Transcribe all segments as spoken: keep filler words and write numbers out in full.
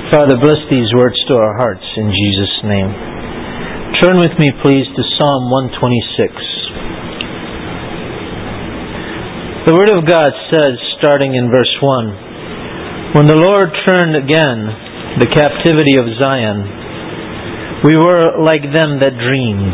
Father, bless these words to our hearts in Jesus' name. Turn with me, please, to Psalm one twenty-six. The Word of God says, starting in verse one, "When the Lord turned again the captivity of Zion, we were like them that dreamed.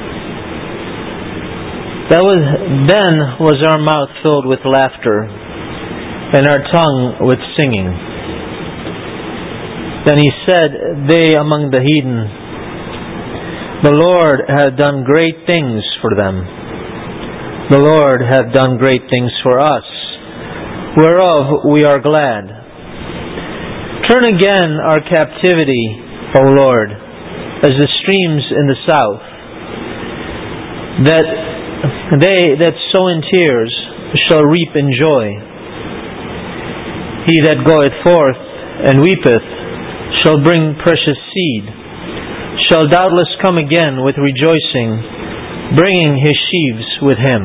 That was, then was our mouth filled with laughter, and our tongue with singing. Then he said, they among the heathen, the Lord hath done great things for them. The Lord hath done great things for us, whereof we are glad. Turn again our captivity, O Lord, as the streams in the south, that they that sow in tears shall reap in joy. He that goeth forth and weepeth shall bring precious seed, shall doubtless come again with rejoicing, bringing his sheaves with him."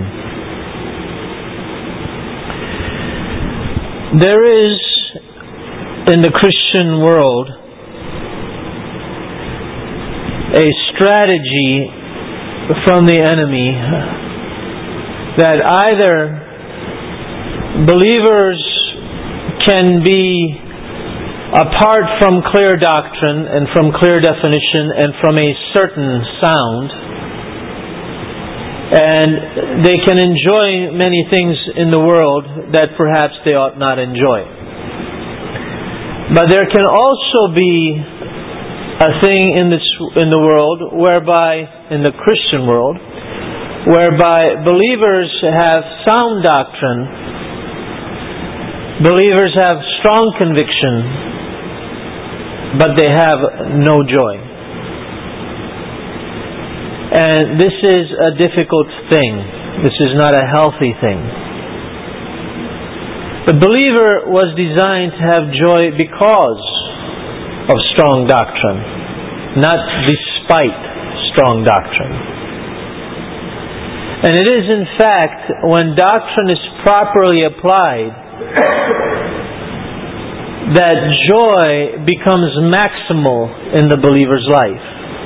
There is in the Christian world a strategy from the enemy that either believers can be apart from clear doctrine and from clear definition and from a certain sound, and they can enjoy many things in the world that perhaps they ought not enjoy. But there can also be a thing in this in the world whereby, in the Christian world, whereby believers have sound doctrine, believers have strong conviction, but they have no joy. And this is a difficult thing. This is not a healthy thing. The believer was designed to have joy because of strong doctrine, not despite strong doctrine. And it is in fact when doctrine is properly applied that joy becomes maximal in the believer's life.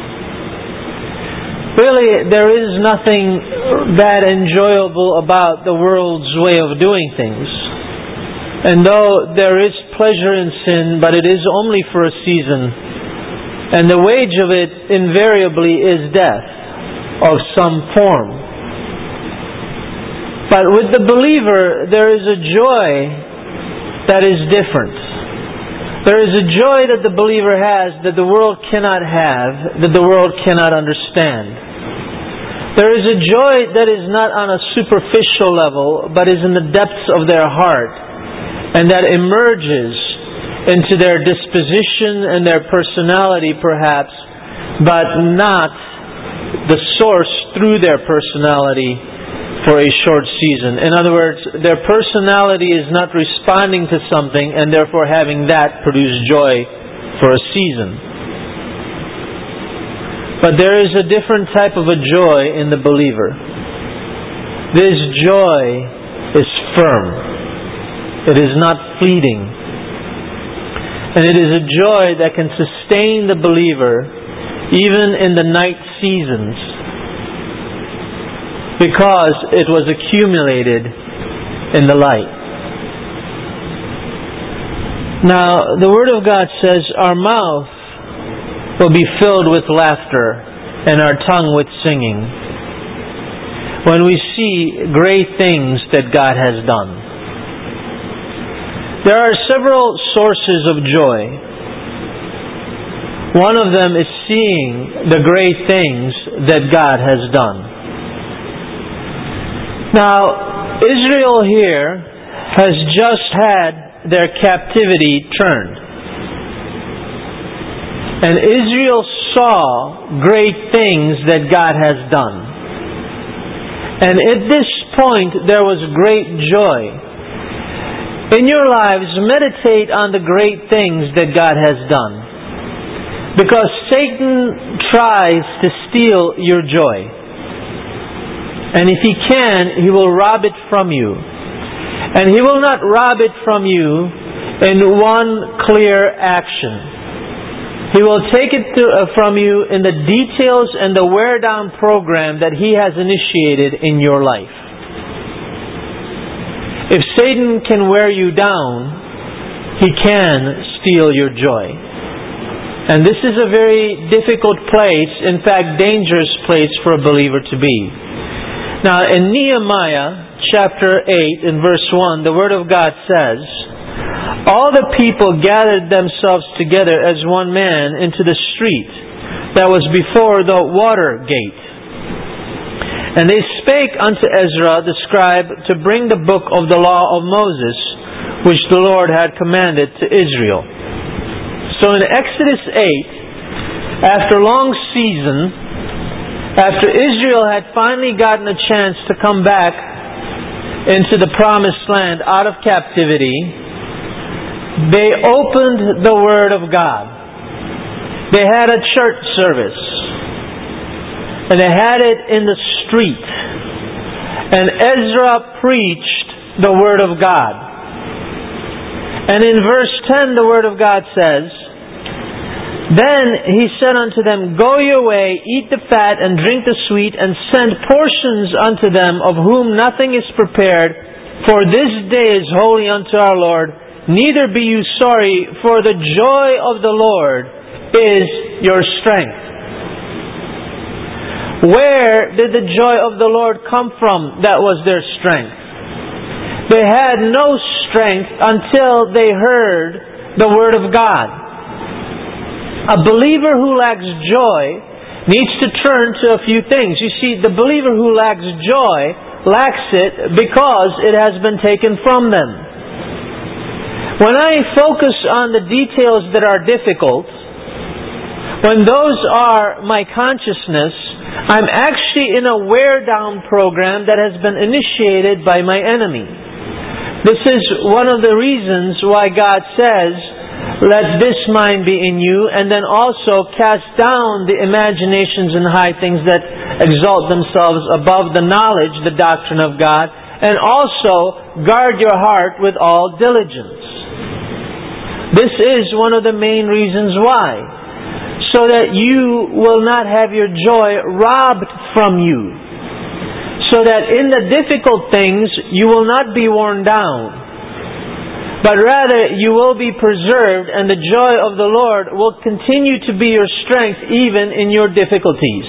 Really, there is nothing that enjoyable about the world's way of doing things. And though there is pleasure in sin, but it is only for a season, and the wage of it invariably is death of some form. But with the believer, there is a joy that is different. There is a joy that the believer has that the world cannot have, that the world cannot understand. There is a joy that is not on a superficial level, but is in the depths of their heart, and that emerges into their disposition and their personality perhaps, but not the source through their personality for a short season. In other words, their personality is not responding to something and therefore having that produce joy for a season. But there is a different type of a joy in the believer. This joy is firm. It is not fleeting. And it is a joy that can sustain the believer even in the night seasons, because it was accumulated in the light. Now, the Word of God says, our mouth will be filled with laughter and our tongue with singing when we see great things that God has done. There are several sources of joy. One of them is seeing the great things that God has done. Now, Israel here has just had their captivity turned. And Israel saw great things that God has done. And at this point, there was great joy. In your lives, meditate on the great things that God has done. Because Satan tries to steal your joy. And if he can, he will rob it from you. And he will not rob it from you in one clear action. He will take it to, uh, from you in the details and the wear-down program that He has initiated in your life. If Satan can wear you down, he can steal your joy. And this is a very difficult place, in fact, dangerous place for a believer to be. Now, in Nehemiah chapter eight, in verse one, the Word of God says, "All the people gathered themselves together as one man into the street that was before the water gate. And they spake unto Ezra the scribe to bring the book of the law of Moses, which the Lord had commanded to Israel." So in Exodus eight, after a long season, after Israel had finally gotten a chance to come back into the promised land out of captivity, they opened the Word of God. They had a church service. And they had it in the street. And Ezra preached the Word of God. And in verse ten, the Word of God says, "Then he said unto them, Go your way, eat the fat, and drink the sweet, and send portions unto them of whom nothing is prepared, for this day is holy unto our Lord. Neither be you sorry, for the joy of the Lord is your strength." Where did the joy of the Lord come from that was their strength? They had no strength until they heard the Word of God. A believer who lacks joy needs to turn to a few things. You see, the believer who lacks joy lacks it because it has been taken from them. When I focus on the details that are difficult, when those are my consciousness, I'm actually in a wear-down program that has been initiated by my enemy. This is one of the reasons why God says, "Let this mind be in you," and then also cast down the imaginations and high things that exalt themselves above the knowledge, the doctrine of God, and also guard your heart with all diligence. This is one of the main reasons why. So that you will not have your joy robbed from you. So that in the difficult things you will not be worn down. But rather you will be preserved, and the joy of the Lord will continue to be your strength even in your difficulties.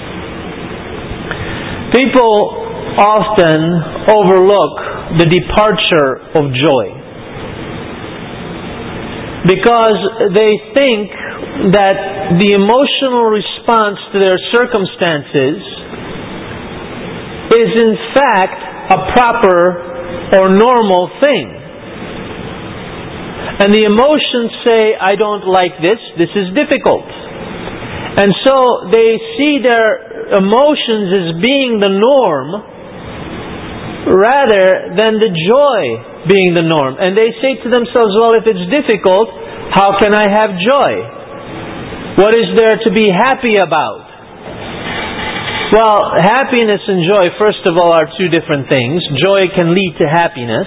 People often overlook the departure of joy. Because they think that the emotional response to their circumstances is in fact a proper or normal thing. And the emotions say, "I don't like this, this is difficult." And so they see their emotions as being the norm rather than the joy being the norm. And they say to themselves, "Well, if it's difficult, how can I have joy? What is there to be happy about?" Well, happiness and joy, first of all, are two different things. Joy can lead to happiness.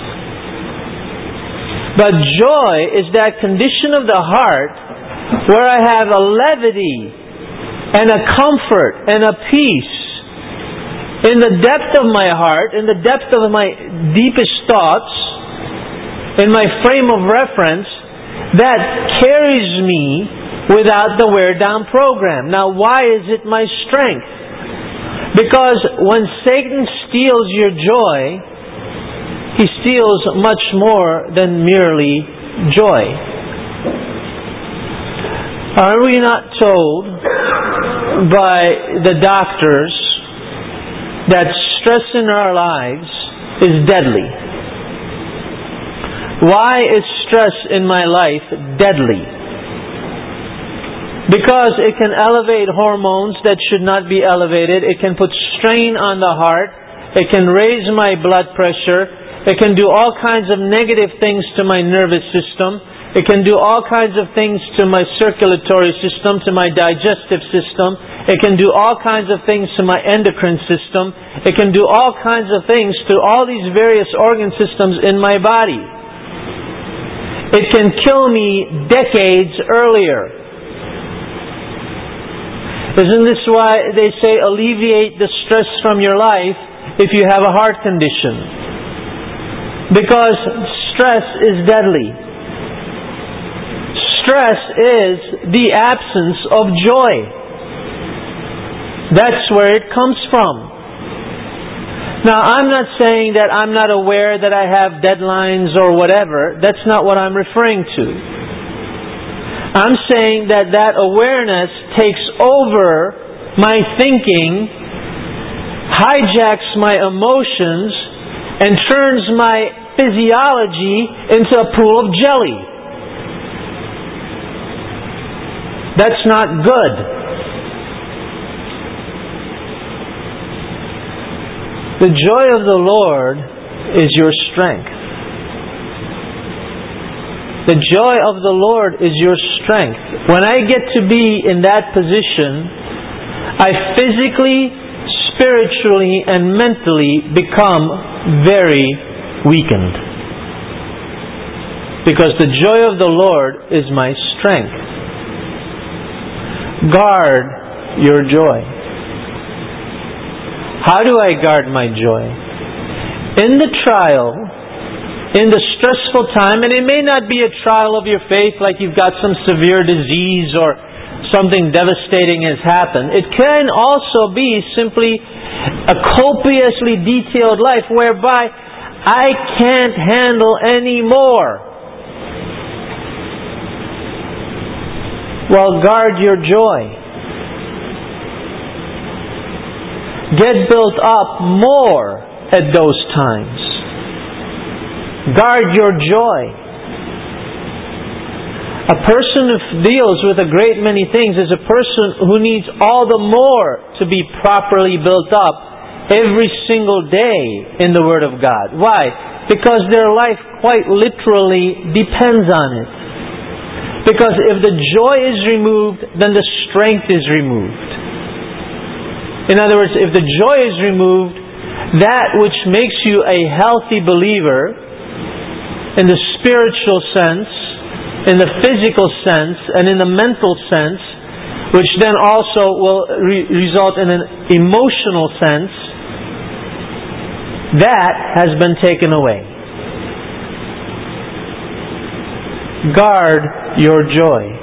But joy is that condition of the heart where I have a levity and a comfort and a peace in the depth of my heart, in the depth of my deepest thoughts, in my frame of reference, that carries me without the wear-down program. Now, why is it my strength? Because when Satan steals your joy, he steals much more than merely joy. Are we not told by the doctors that stress in our lives is deadly? Why is stress in my life deadly? Because it can elevate hormones that should not be elevated. It can put strain on the heart. It can raise my blood pressure. It can do all kinds of negative things to my nervous system. It can do all kinds of things to my circulatory system, to my digestive system. It can do all kinds of things to my endocrine system. It can do all kinds of things to all these various organ systems in my body. It can kill me decades earlier. Isn't this why they say alleviate the stress from your life if you have a heart condition? Because stress is deadly. Stress is the absence of joy. That's where it comes from. Now, I'm not saying that I'm not aware that I have deadlines or whatever. That's not what I'm referring to. I'm saying that that awareness takes over my thinking, hijacks my emotions, and turns my physiology into a pool of jelly. That's not good. The joy of the Lord is your strength. The joy of the Lord is your strength. When I get to be in that position, I physically, spiritually, and mentally become very weakened. Because the joy of the Lord is my strength. Guard your joy. How do I guard my joy? In the trial, in the stressful time, and it may not be a trial of your faith like you've got some severe disease or something devastating has happened. It can also be simply a copiously detailed life whereby I can't handle any more. Well, guard your joy. Get built up more at those times. Guard your joy. A person who deals with a great many things is a person who needs all the more to be properly built up every single day in the Word of God. Why? Because their life quite literally depends on it. Because if the joy is removed, then the strength is removed. In other words, if the joy is removed, that which makes you a healthy believer in the spiritual sense, in the physical sense, and in the mental sense, which then also will re- result in an emotional sense, that has been taken away. Guard your joy.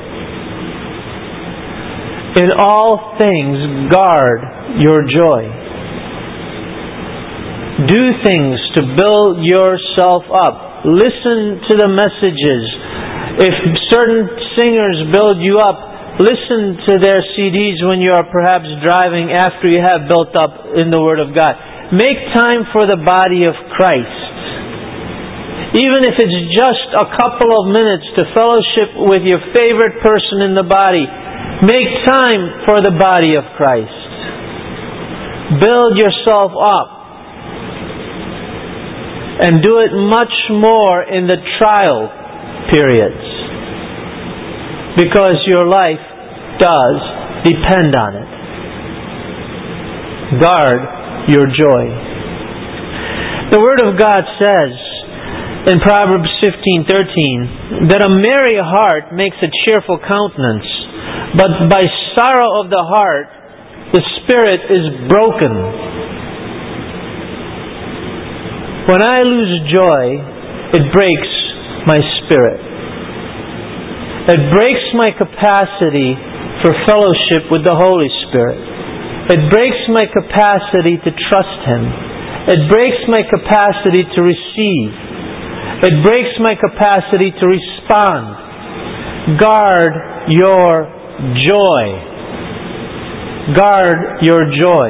In all things, guard your joy. Do things to build yourself up. Listen to the messages. If certain singers build you up, listen to their C Ds when you are perhaps driving after you have built up in the Word of God. Make time for the body of Christ. Even if it's just a couple of minutes to fellowship with your favorite person in the body, make time for the body of Christ. Build yourself up. And do it much more in the trial periods. Because your life does depend on it. Guard your joy. The Word of God says in Proverbs fifteen thirteen that a merry heart makes a cheerful countenance, but by sorrow of the heart the spirit is broken. When I lose joy, it breaks my spirit. It breaks my capacity for fellowship with the Holy Spirit. It breaks my capacity to trust Him. It breaks my capacity to receive. It breaks my capacity to respond. Guard your joy. Guard your joy.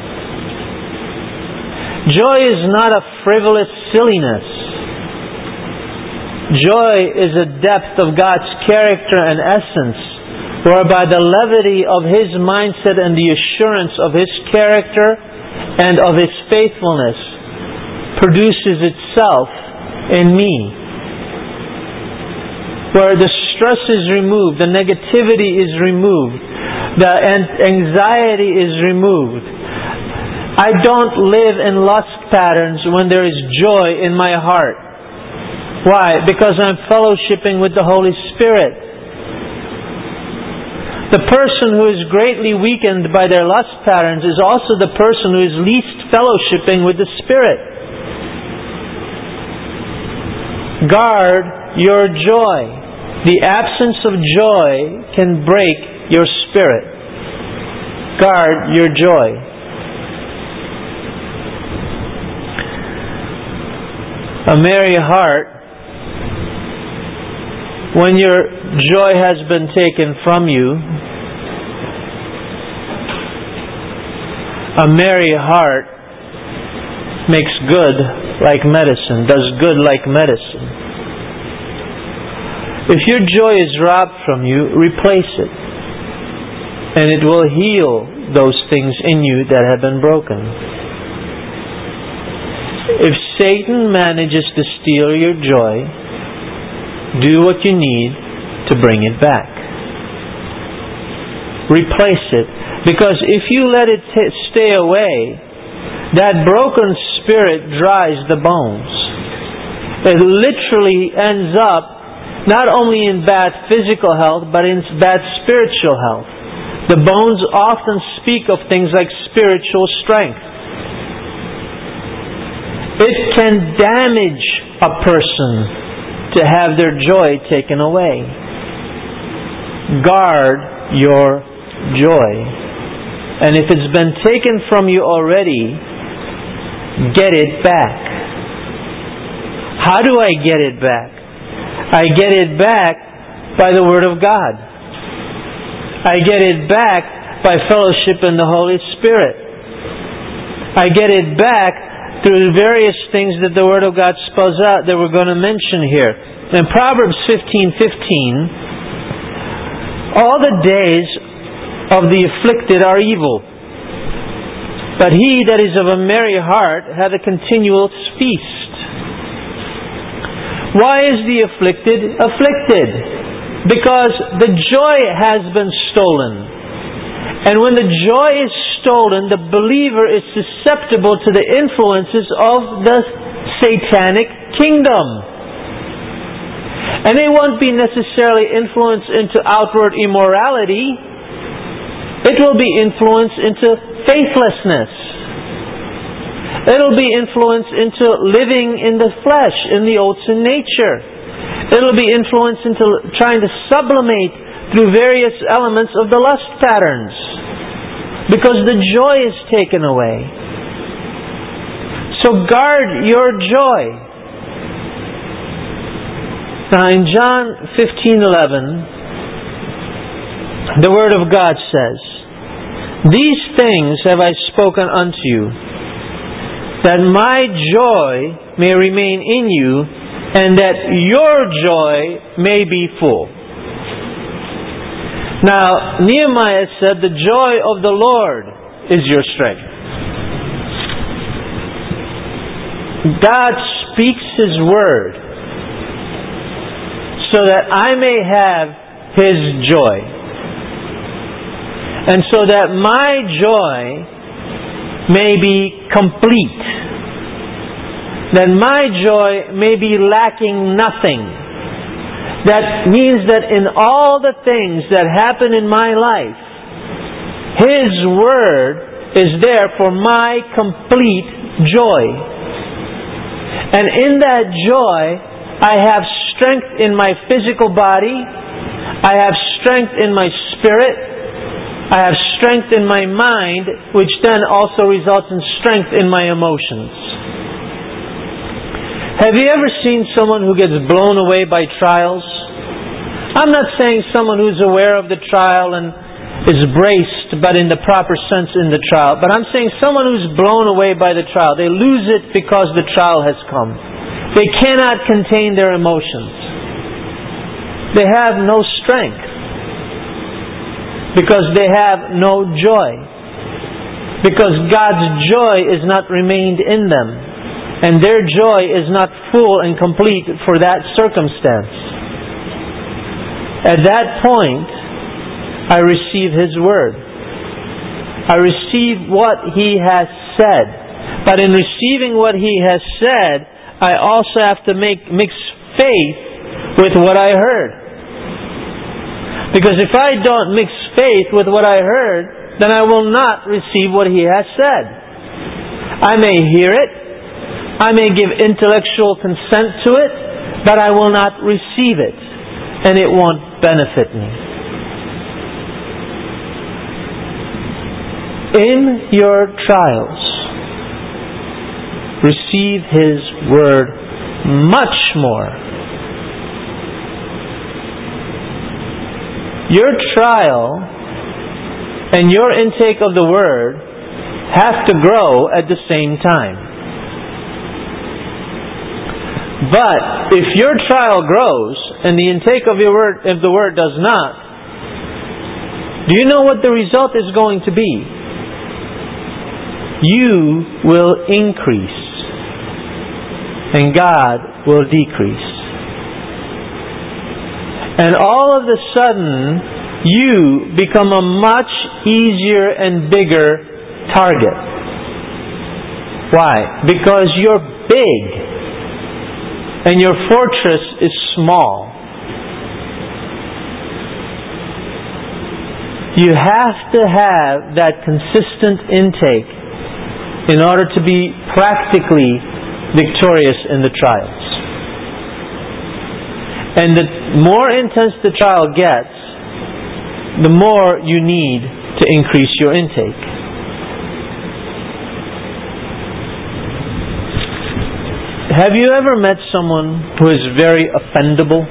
Joy is not a frivolous silliness. Joy is a depth of God's character and essence, whereby the levity of His mindset and the assurance of His character and of His faithfulness produces itself in me. Where the stress is removed, the negativity is removed, the anxiety is removed. I don't live in lust patterns when there is joy in my heart. Why? Because I'm fellowshipping with the Holy Spirit. The person who is greatly weakened by their lust patterns is also the person who is least fellowshipping with the Spirit. Guard your joy. The absence of joy can break your spirit. Guard your joy. A merry heart, when your joy has been taken from you, a merry heart makes good like medicine, does good like medicine. If your joy is robbed from you, replace it, and it will heal those things in you that have been broken. If Satan manages to steal your joy, do what you need to bring it back. Replace it. Because if you let it t- stay away, that broken spirit dries the bones. It literally ends up not only in bad physical health, but in bad spiritual health. The bones often speak of things like spiritual strength. It can damage a person to have their joy taken away. Guard your joy. And if it's been taken from you already, get it back. How do I get it back? I get it back by the Word of God. I get it back by fellowship in the Holy Spirit. I get it back through various things that the Word of God spells out that we're going to mention here. In Proverbs fifteen fifteen, all the days of the afflicted are evil, but he that is of a merry heart hath a continual feast. Why is the afflicted afflicted? Because the joy has been stolen. And when the joy is stolen, the believer is susceptible to the influences of the satanic kingdom. And they won't be necessarily influenced into outward immorality. It will be influenced into faithlessness. It'll be influenced into living in the flesh, in the old sin nature. It'll be influenced into trying to sublimate through various elements of the lust patterns. Because the joy is taken away. So guard your joy. Now in John fifteen eleven, the Word of God says, "These things have I spoken unto you, that my joy may remain in you, and that your joy may be full." Now, Nehemiah said, "The joy of the Lord is your strength." God speaks His Word so that I may have His joy. And so that my joy may be complete. That my joy may be lacking nothing. That means that in all the things that happen in my life, His Word is there for my complete joy. And in that joy, I have strength in my physical body. I have strength in my spirit. I have strength in my mind, which then also results in strength in my emotions. Have you ever seen someone who gets blown away by trials? I'm not saying someone who's aware of the trial and is braced, but in the proper sense in the trial. But I'm saying someone who's blown away by the trial. They lose it because the trial has come. They cannot contain their emotions. They have no strength because they have no joy. Because God's joy is not remained in them. And their joy is not full and complete for that circumstance. At that point, I receive His Word. I receive what He has said. But in receiving what He has said, I also have to make mix faith with what I heard. Because if I don't mix faith with what I heard, then I will not receive what He has said. I may hear it, I may give intellectual consent to it, but I will not receive it, and it won't benefit me. In your trials, receive His Word much more. Your trial and your intake of the Word have to grow at the same time. But if your trial grows and the intake of your word, if the Word does not, do you know what the result is going to be? You will increase and God will decrease. And all of a sudden, you become a much easier and bigger target. Why? Because you're big and your fortress is small. You have to have that consistent intake in order to be practically victorious in the trials. And the more intense the trial gets, the more you need to increase your intake. Have you ever met someone who is very offendable?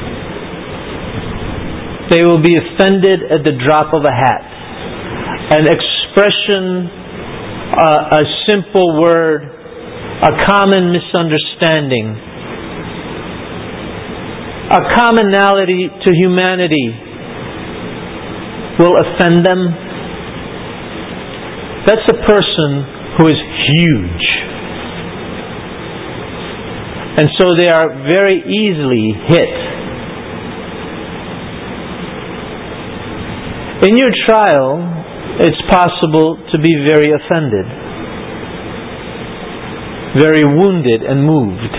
They will be offended at the drop of a hat. An expression, uh, a simple word, a common misunderstanding, a commonality to humanity will offend them. That's a person who is huge. And so they are very easily hit. In your trial, it's possible to be very offended, very wounded and moved.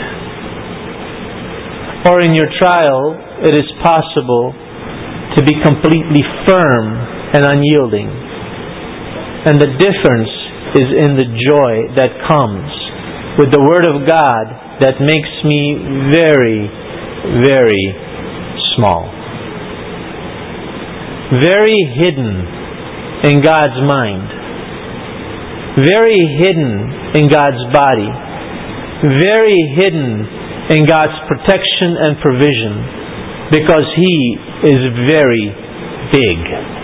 Or in your trial, it is possible to be completely firm and unyielding. And the difference is in the joy that comes with the Word of God that makes me very, very small. Very hidden in God's mind. Very hidden in God's body. Very hidden in God's protection and provision, because He is very big.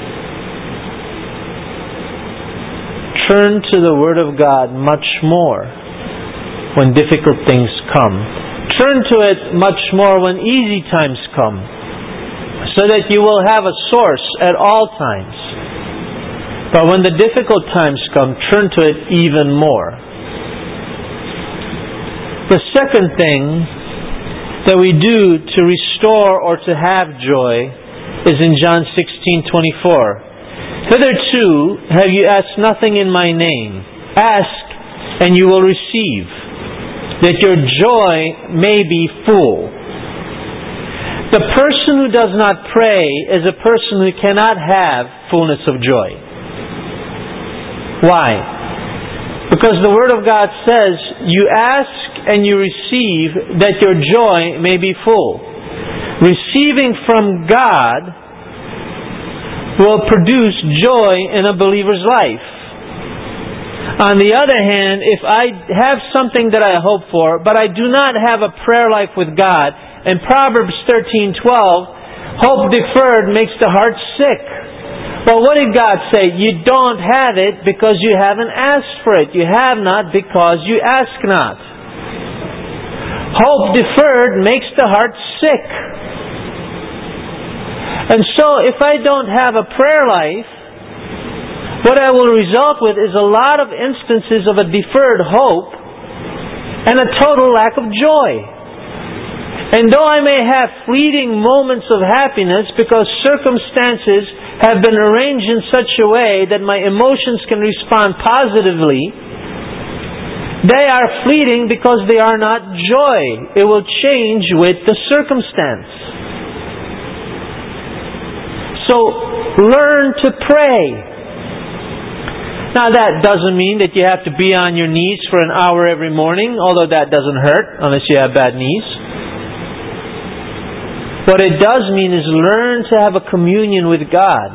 Turn to the Word of God much more when difficult things come. Turn to it much more when easy times come, so that you will have a source at all times. But when the difficult times come, turn to it even more. The second thing that we do to restore or to have joy is in John sixteen twenty-four. Hitherto have you asked nothing in my name. Ask and you will receive, that your joy may be full. The person who does not pray is a person who cannot have fullness of joy. Why? Because the Word of God says, you ask and you receive that your joy may be full. Receiving from God will produce joy in a believer's life. On the other hand, if I have something that I hope for, but I do not have a prayer life with God, in Proverbs thirteen twelve, hope deferred makes the heart sick. Well, what did God say? You don't have it because you haven't asked for it. You have not because you ask not. Hope deferred makes the heart sick. And so if I don't have a prayer life, what I will result with is a lot of instances of a deferred hope and a total lack of joy. And though I may have fleeting moments of happiness because circumstances have been arranged in such a way that my emotions can respond positively, they are fleeting because they are not joy. It will change with the circumstance. So learn to pray. Now that doesn't mean that you have to be on your knees for an hour every morning, although that doesn't hurt unless you have bad knees. What it does mean is learn to have a communion with God.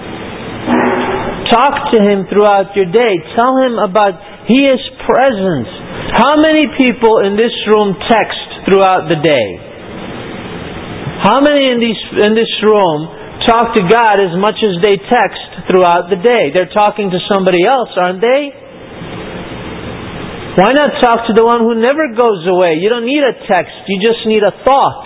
Talk to Him throughout your day. Tell Him about He is present. How many people in this room text throughout the day? How many in, these, in this room talk to God as much as they text throughout the day? They're talking to somebody else, aren't they? Why not talk to the one who never goes away? You don't need a text. You just need a thought.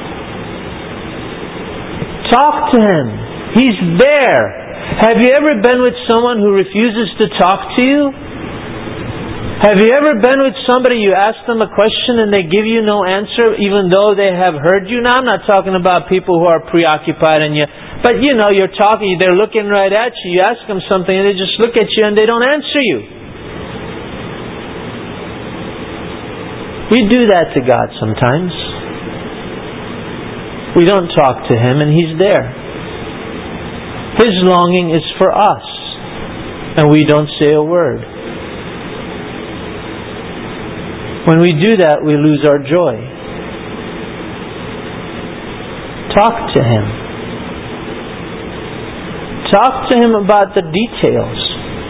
Talk to Him. He's there. Have you ever been with someone who refuses to talk to you? Have you ever been with somebody, you ask them a question and they give you no answer even though they have heard you? Now I'm not talking about people who are preoccupied and you, but you know, you're talking, they're looking right at you, you ask them something and they just look at you and they don't answer you. We do that to God sometimes. We don't talk to Him and He's there. His longing is for us and we don't say a word. When we do that, we lose our joy. Talk to Him. Talk to Him about the details.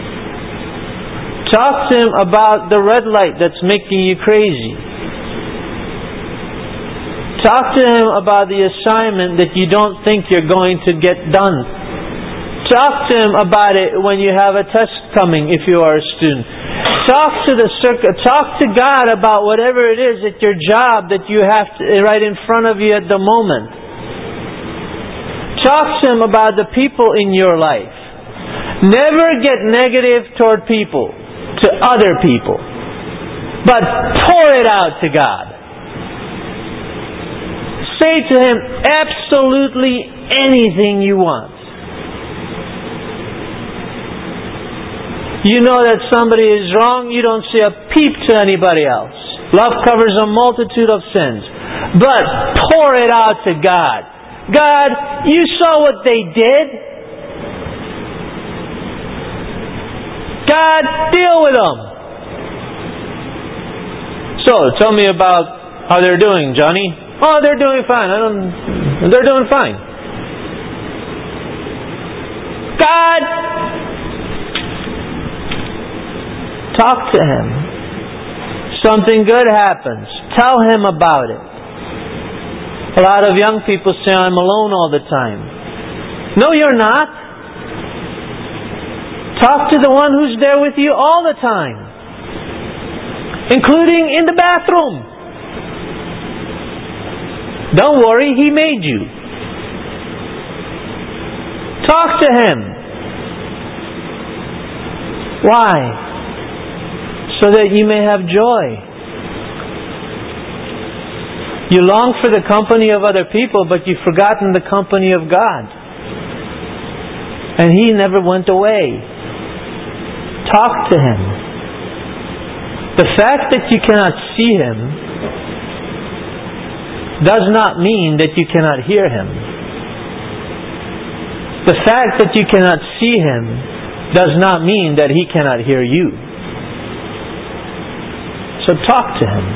Talk to Him about the red light that's making you crazy. Talk to Him about the assignment that you don't think you're going to get done. Talk to Him about it when you have a test coming if you are a student. Talk to the circuit. Talk to God about whatever it is at your job that you have to, right in front of you at the moment. Talk to Him about the people in your life. Never get negative toward people, to other people, but pour it out to God. Say to Him absolutely anything you want. You know that somebody is wrong, you don't say a peep to anybody else. Love covers a multitude of sins. But pour it out to God. God, you saw what they did. God, deal with them. So, tell me about how they're doing, Johnny. Oh, they're doing fine. I don't. They're doing fine. God, talk to Him. Something good happens. Tell Him about it. A lot of young people say, I'm alone all the time. No, you're not. Talk to the one who's there with you all the time, including in the bathroom. Don't worry, He made you. Talk to Him. Why? So that you may have joy. You long for the company of other people, but you've forgotten the company of God. And He never went away. Talk to Him. The fact that you cannot see Him does not mean that you cannot hear Him. The fact that you cannot see Him does not mean that He cannot hear you. So talk to Him.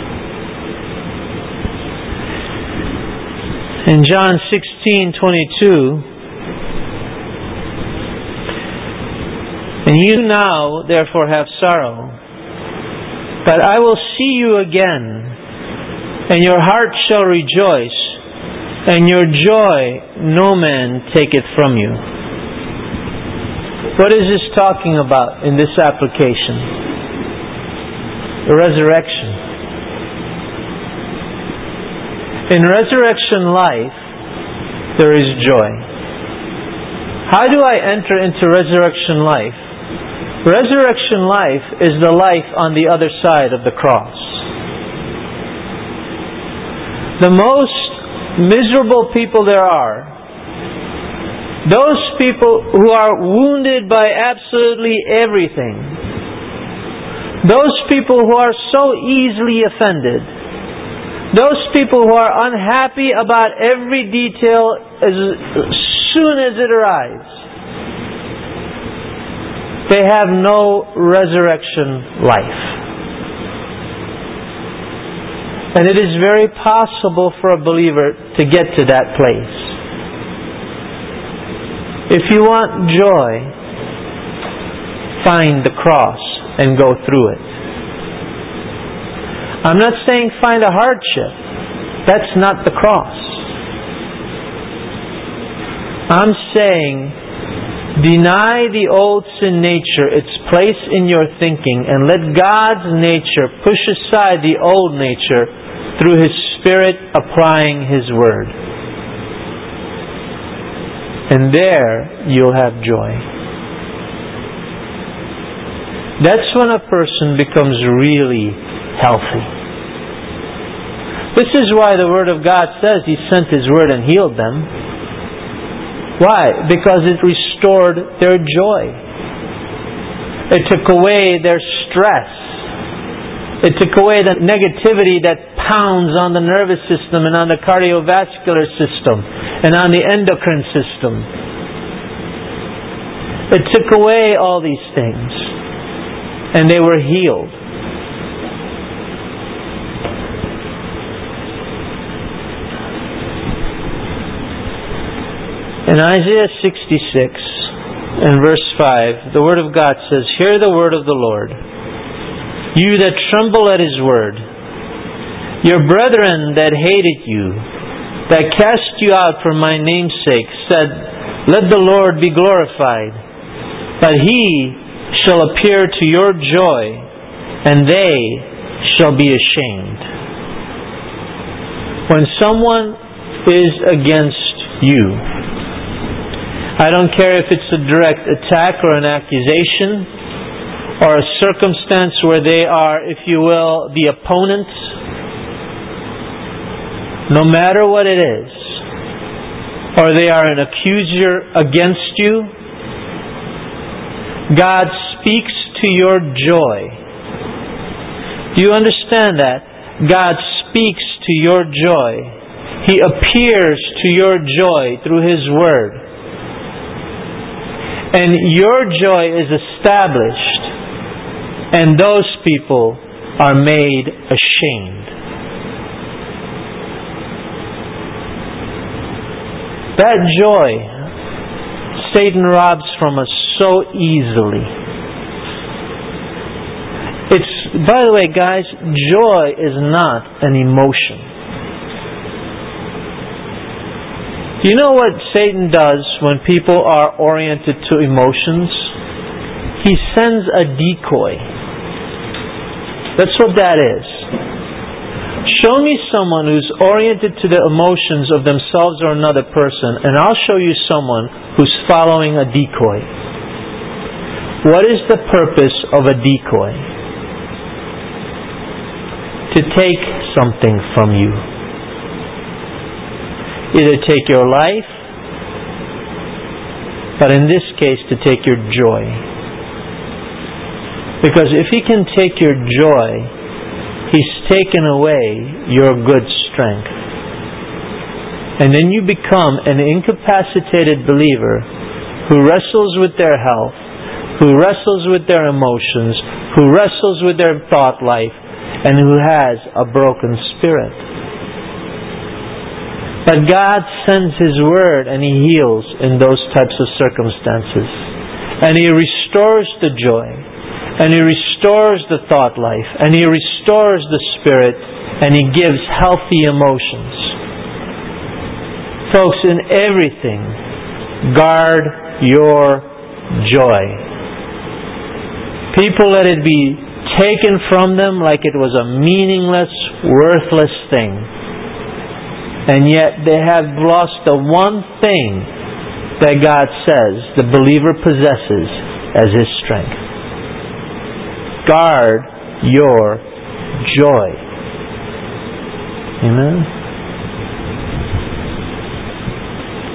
In John sixteen twenty-two, and you now therefore have sorrow, but I will see you again, and your heart shall rejoice, and your joy no man taketh from you. What is this talking about in this application? The resurrection. In resurrection life, there is joy. How do I enter into resurrection life? Resurrection life is the life on the other side of the cross. The most miserable people there are, those people who are wounded by absolutely everything, those people who are so easily offended, those people who are unhappy about every detail as soon as it arrives, they have no resurrection life. And it is very possible for a believer to get to that place. If you want joy, find the cross and go through it. I'm not saying find a hardship. That's not the cross. I'm saying deny the old sin nature its place in your thinking and let God's nature push aside the old nature through His Spirit applying His Word. And there you'll have joy. That's when a person becomes really healthy. This is why the Word of God says He sent His Word and healed them. Why? Because it restored their joy. It took away their stress. It took away the negativity that pounds on the nervous system and on the cardiovascular system and on the endocrine system. It took away all these things. And they were healed. In Isaiah sixty-six, in verse five, the Word of God says, "Hear the word of the Lord, you that tremble at His word. Your brethren that hated you, that cast you out for my name's sake, said, Let the Lord be glorified. But He shall appear to your joy, and they shall be ashamed." When someone is against you, I don't care if it's a direct attack or an accusation or a circumstance where they are, if you will, the opponent. No matter what it is, or they are an accuser against you, God speaks to your joy. Do you understand that? God speaks to your joy. He appears to your joy through His Word. And your joy is established, and those people are made ashamed. That joy, Satan robs from us so easily. It's, by the way, guys, joy is not an emotion. Do you know what Satan does when people are oriented to emotions? He sends a decoy. That's what that is. Show me someone who's oriented to the emotions of themselves or another person, and I'll show you someone who's following a decoy. What is the purpose of a decoy? To take something from you. Either take your life, but in this case to take your joy. Because if he can take your joy, he's taken away your good strength. And then you become an incapacitated believer who wrestles with their health, who wrestles with their emotions, who wrestles with their thought life, and who has a broken spirit. But God sends His Word and He heals in those types of circumstances. And He restores the joy. And He restores the thought life. And He restores the spirit. And He gives healthy emotions. Folks, in everything, guard your joy. People let it be taken from them like it was a meaningless, worthless thing. And yet they have lost the one thing that God says the believer possesses as his strength. Guard your joy. Amen?